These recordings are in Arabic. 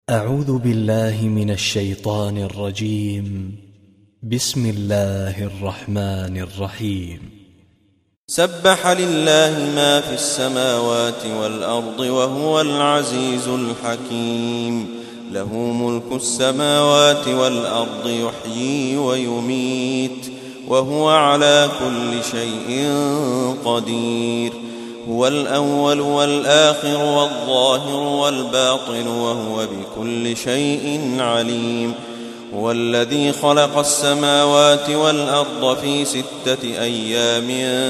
أعوذ بالله من الشيطان الرجيم. بسم الله الرحمن الرحيم. سبح لله ما في السماوات والأرض وهو العزيز الحكيم. له ملك السماوات والأرض يحيي ويميت وهو على كل شيء قدير. هو الأول والآخر والظاهر والباطن وهو بكل شيء عليم. هو الذي خلق السماوات والأرض في 6 أيام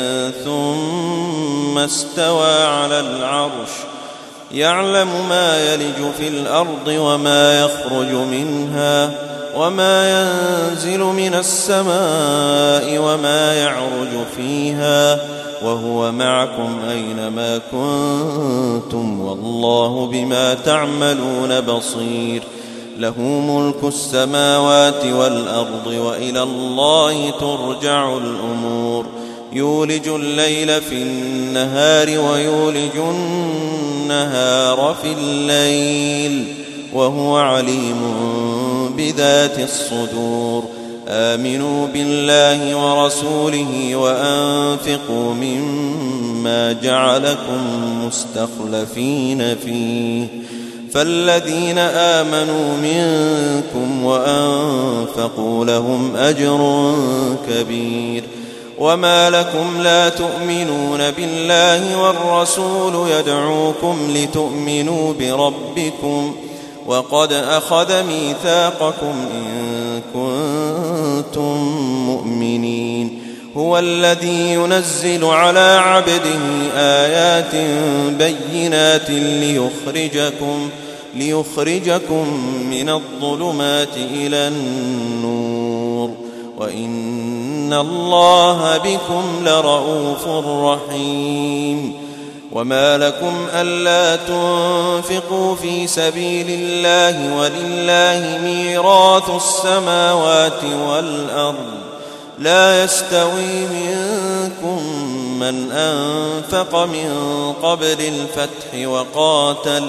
ثم استوى على العرش يعلم ما يلج في الأرض وما يخرج منها وما ينزل من السماء وما يعرج فيها وهو معكم أينما كنتم والله بما تعملون بصير. له ملك السماوات والأرض وإلى الله ترجع الأمور. يولج الليل في النهار ويولج النهار في الليل وهو عليم بذات الصدور. آمنوا بالله ورسوله وأنفقوا مما جعلكم مستخلفين فيه فالذين آمنوا منكم وأنفقوا لهم أجر كبير. وما لكم لا تؤمنون بالله والرسول يدعوكم لتؤمنوا بربكم وقد أخذ ميثاقكم إن كنتم مؤمنين. هو الذي ينزل على عبده آيات بينات ليخرجكم من الظلمات إلى النور وإن الله بكم لرءوف رحيم. وما لكم ألا تنفقوا في سبيل الله ولله ميراث السماوات والأرض لا يستوي منكم من أنفق من قبل الفتح وقاتل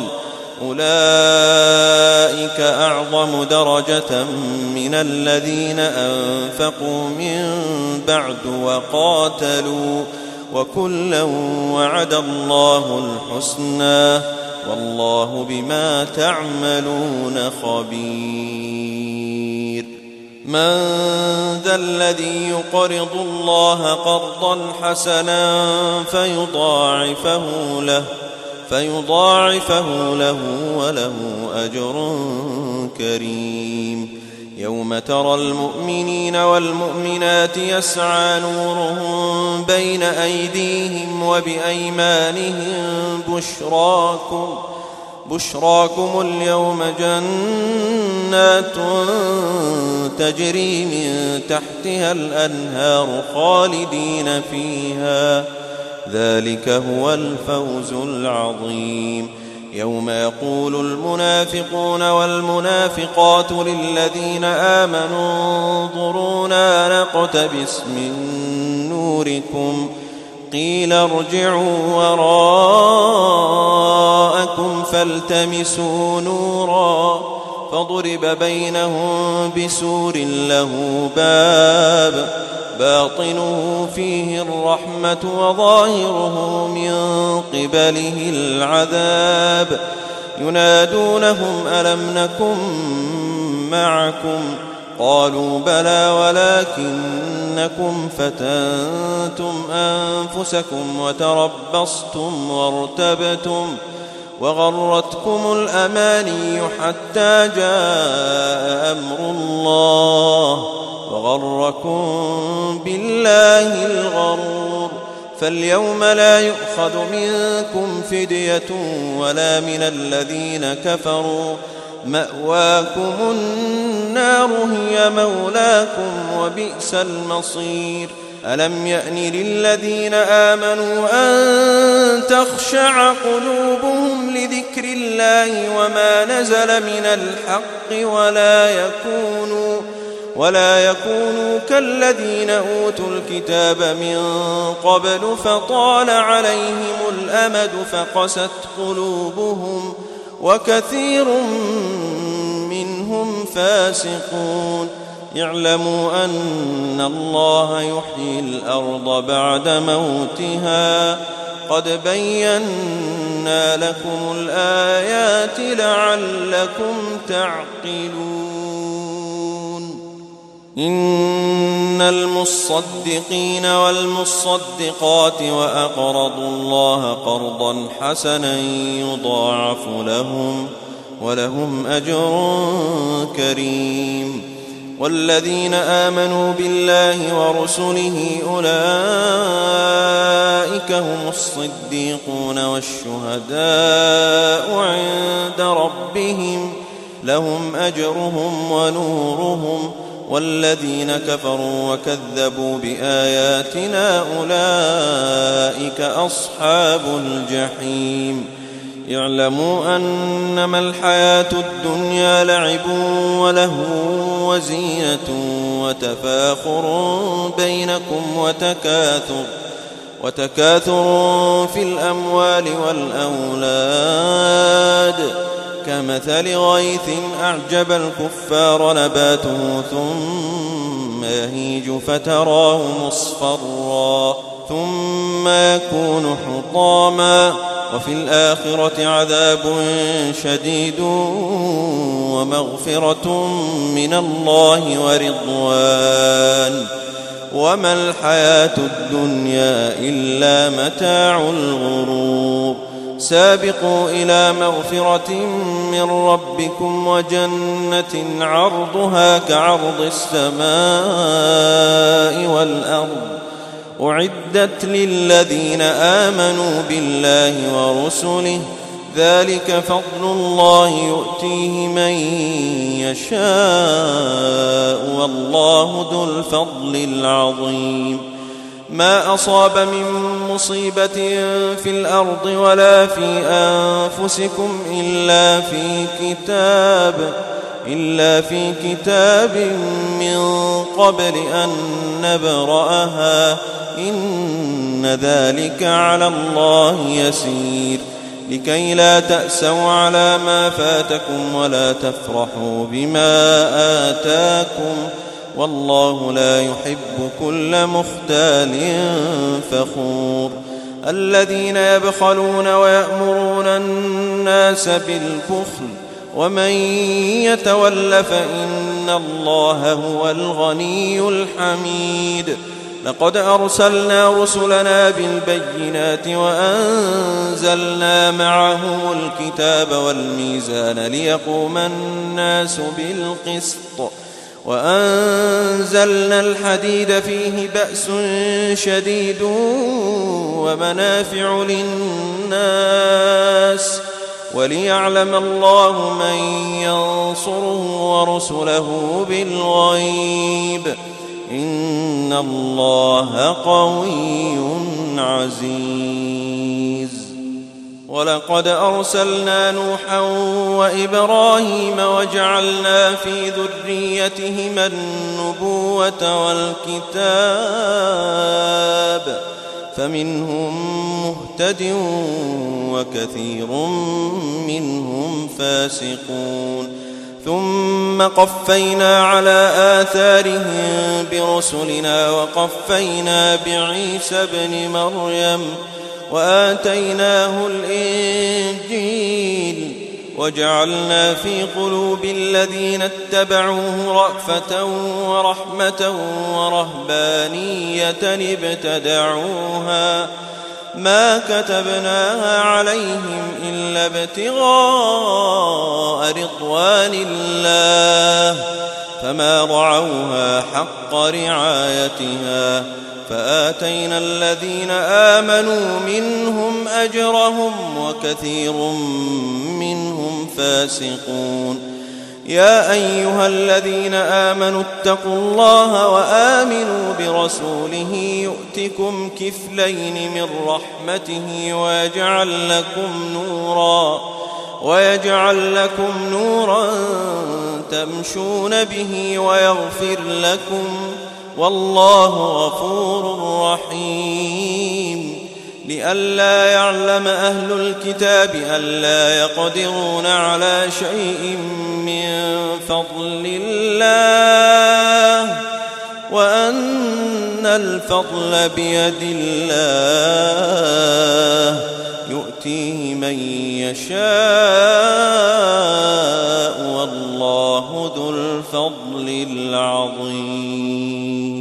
أولئك أعظم درجة من الذين أنفقوا من بعد وقاتلوا وكلا وعد الله الحسنى والله بما تعملون خبير. من ذا الذي يقرض الله قرضا حسنا فيضاعفه له وله أجر كريم. يوم ترى المؤمنين والمؤمنات يسعى نورهم بين أيديهم وبأيمانهم بشراكم اليوم جنات تجري من تحتها الأنهار خالدين فيها ذلك هو الفوز العظيم. يوم يقول المنافقون والمنافقات للذين آمنوا انظرونا نقتبس من نوركم قيل ارجعوا وراءكم فالتمسوا نورا فضرب بينهم بسور له باب باطنه فيه الرحمة وظاهره من قبله العذاب ينادونهم ألم نكن معكم قالوا بلى ولكنكم فتنتم أنفسكم وتربصتم وارتبتم وغرتكم الأماني حتى جاء أمر الله وغركم بالله الغرور. فاليوم لا يؤخذ منكم فدية ولا من الذين كفروا مأواكم النار هي مولاكم وبئس المصير. ألم يأن للذين آمنوا أن تخشع قلوبهم لذكر الله وما نزل من الحق ولا يكونوا كالذين أوتوا الكتاب من قبل فطال عليهم الأمد فقست قلوبهم وكثير فاسقون اعلموا أن الله يحيي الأرض بعد موتها قد بينا لكم الآيات لعلكم تعقلون إن المصدقين والمصدقات وأقرضوا الله قرضا حسنا يضاعف لهم ولهم أجر كريم والذين آمنوا بالله ورسله أولئك هم الصديقون والشهداء عند ربهم لهم أجرهم ونورهم والذين كفروا وكذبوا بآياتنا أولئك أصحاب الجحيم اعلموا أنما الحياة الدنيا لعب ولهو وزينة وتفاخر بينكم وتكاثر في الأموال والأولاد كمثل غيث أعجب الكفار نباته ثم يهيج فتراه مصفرا ثم يكون حطاما وفي الآخرة عذاب شديد ومغفرة من الله ورضوان وما الحياة الدنيا إلا متاع الغرور سابقوا إلى مغفرة من ربكم وجنة عرضها كعرض السماء والأرض أعدت للذين آمنوا بالله ورسله ذلك فضل الله يؤتيه من يشاء والله ذو الفضل العظيم ما أصاب من مصيبة في الأرض ولا في أنفسكم إلا في كتاب من قبل أن نبرأها إن ذلك على الله يسير لكي لا تأسوا على ما فاتكم ولا تفرحوا بما آتاكم والله لا يحب كل مختال فخور الذين يبخلون ويأمرون الناس بالبخل ومن يتول فإن الله هو الغني الحميد لقد أرسلنا رسلنا بالبينات وأنزلنا معهم الكتاب والميزان ليقوم الناس بالقسط وأنزلنا الحديد فيه بأس شديد ومنافع للناس وليعلم الله من ينصره ورسله بالغيب إن الله قوي عزيز ولقد أرسلنا نوحا وإبراهيم وجعلنا في ذريتهما النبوة والكتاب فمنهم مهتد وكثير منهم فاسقون ثم قفينا على آثارهم برسلنا وقفينا بعيسى ابن مريم وآتيناه الإنجيل وجعلنا في قلوب الذين اتبعوه رأفة ورحمة ورهبانية ابتدعوها ما كتبناها عليهم إلا ابتغاء رضوان الله فما رعوها حق رعايتها فآتينا الذين آمنوا منهم أجرهم وكثير منهم فاسقون يا أيها الذين آمنوا اتقوا الله وآمنوا برسوله يؤتكم كفلين من رحمته ويجعل لكم نورا تمشون به ويغفر لكم والله غفور رحيم لئلا يعلم أهل الكتاب ألا يقدرون على شيء من فضل الله وأن الفضل بيد الله يؤتيه من يشاء والله ذو الفضل العظيم.